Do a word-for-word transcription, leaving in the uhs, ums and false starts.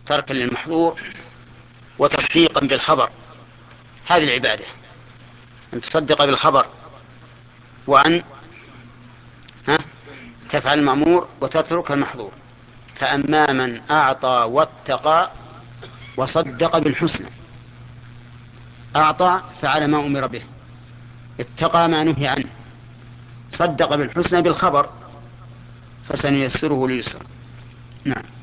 تركا للمحظور وتصديقا بالخبر. هذه العبادة، أن تصدق بالخبر، وأن ها تفعل المأمور وتترك المحظور. فأما من أعطى واتقى وصدق بالحسنى، أعطى فعل ما أمر به، اتقى ما نهي عنه، صدق بالحسنى بالخبر، فسنيسره لليسر. نعم.